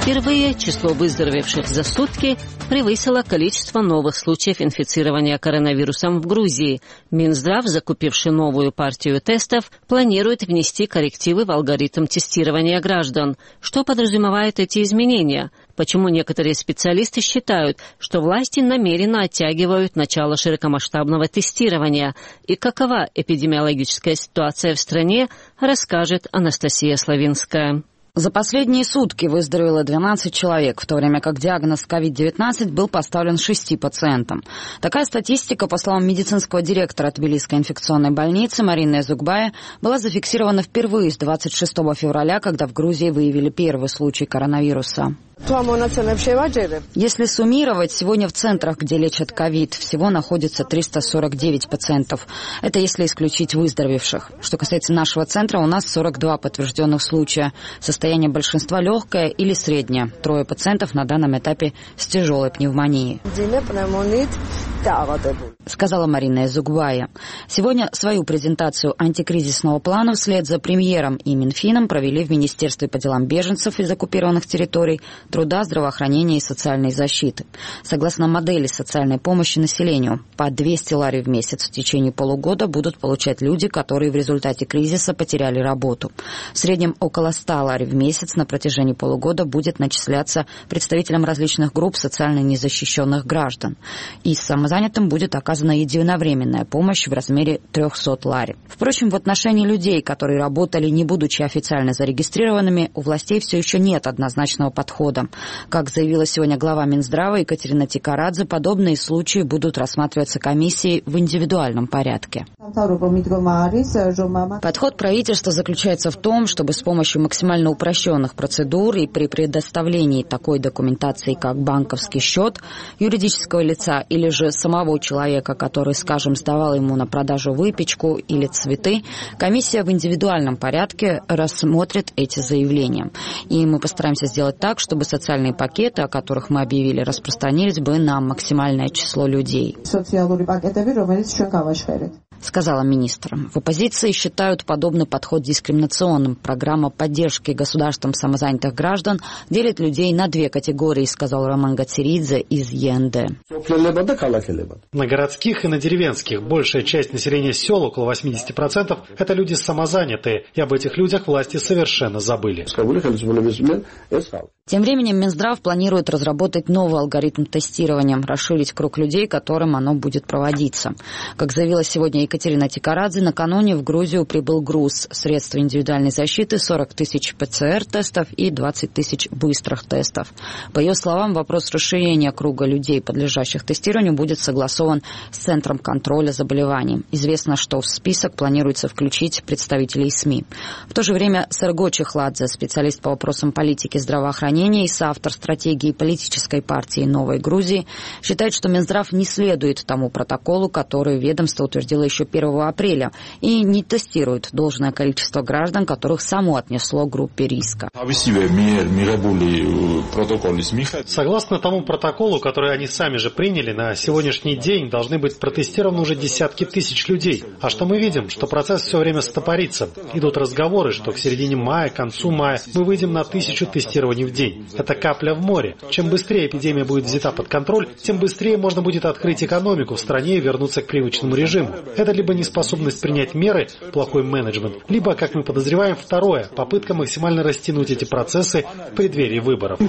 Впервые число выздоровевших за сутки превысило количество новых случаев инфицирования коронавирусом в Грузии. Минздрав, закупивший новую партию тестов, планирует внести коррективы в алгоритм тестирования граждан. Что подразумевают эти изменения? Почему некоторые специалисты считают, что власти намеренно оттягивают начало широкомасштабного тестирования? И какова эпидемиологическая ситуация в стране, расскажет Анастасия Славинская. За последние сутки выздоровело 12 человек, в то время как диагноз COVID-19 был поставлен 6 пациентам. Такая статистика, по словам медицинского директора Тбилисской инфекционной больницы Марины Эзугбая, была зафиксирована впервые с 26 февраля, когда в Грузии выявили первый случай коронавируса. Если суммировать, сегодня в центрах, где лечат ковид, всего находится 349 пациентов. Это если исключить выздоровевших. Что касается нашего центра, у нас 42 подтвержденных случая. Состояние большинства легкое или среднее. 3 пациентов на данном этапе с тяжелой пневмонией, сказала Марина Эзугбая. Сегодня свою презентацию антикризисного плана вслед за премьером и Минфином провели в Министерстве по делам беженцев из оккупированных территорий, труда, здравоохранения и социальной защиты. Согласно модели социальной помощи населению, по 200 лари в месяц в течение полугода будут получать люди, которые в результате кризиса потеряли работу. В среднем около 100 лари в месяц на протяжении полугода будет начисляться представителям различных групп социально незащищенных граждан. И самозанятым будет оказана единовременная помощь в размере 300 лари. Впрочем, в отношении людей, которые работали, не будучи официально зарегистрированными, у властей все еще нет однозначного подхода. Как заявила сегодня глава Минздрава Екатерина Тикарадзе, подобные случаи будут рассматриваться комиссией в индивидуальном порядке. Подход правительства заключается в том, чтобы с помощью максимально упрощенных процедур и при предоставлении такой документации, как банковский счет юридического лица или же самого человека, который, скажем, сдавал ему на продажу выпечку или цветы, комиссия в индивидуальном порядке рассмотрит эти заявления. И мы постараемся сделать так, чтобы социальные пакеты, о которых мы объявили, распространились бы на максимальное число людей, сказала министр. В оппозиции считают подобный подход дискриминационным. Программа поддержки государством самозанятых граждан делит людей на 2 категории, сказал Роман Гацеридзе из ЕНД. На городских и на деревенских большая часть населения сел, около 80%, это люди самозанятые, и об этих людях власти совершенно забыли. Тем временем Минздрав планирует разработать новый алгоритм тестирования, расширить круг людей, которым оно будет проводиться. Как заявила сегодня Екатерина Тикарадзе, накануне в Грузию прибыл груз средств индивидуальной защиты, 40 тысяч ПЦР-тестов и 20 тысяч быстрых тестов. По ее словам, вопрос расширения круга людей, подлежащих тестированию, будет согласован с Центром контроля заболеваний. Известно, что в список планируется включить представителей СМИ. В то же время Серго Чехладзе, специалист по вопросам политики здравоохранения и соавтор стратегии политической партии «Новой Грузии», считает, что Минздрав не следует тому протоколу, который ведомство утвердило еще 1 апреля, и не тестирует должное количество граждан, которых само отнесло к группе риска. Согласно тому протоколу, который они сами же приняли, на сегодняшний день должны быть протестированы уже десятки тысяч людей. А что мы видим? Что процесс все время стопорится. Идут разговоры, что к середине мая, к концу мая мы выйдем на 1000 тестирований в день. Это капля в море. Чем быстрее эпидемия будет взята под контроль, тем быстрее можно будет открыть экономику в стране и вернуться к привычному режиму. Это либо неспособность принять меры, плохой менеджмент, либо, как мы подозреваем, второе, попытка максимально растянуть эти процессы в преддверии выборов.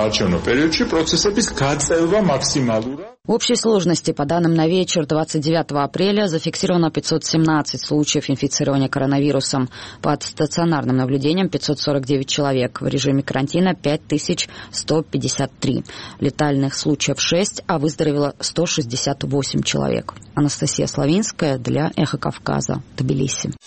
В общей сложности, по данным на вечер 29 апреля, зафиксировано 517 случаев инфицирования коронавирусом. Под стационарным наблюдением 549 человек. В режиме карантина 5153. Летальных случаев 6, а выздоровело 168 человек. Анастасия Славинская для «Эхо Кавказа», Тбилиси.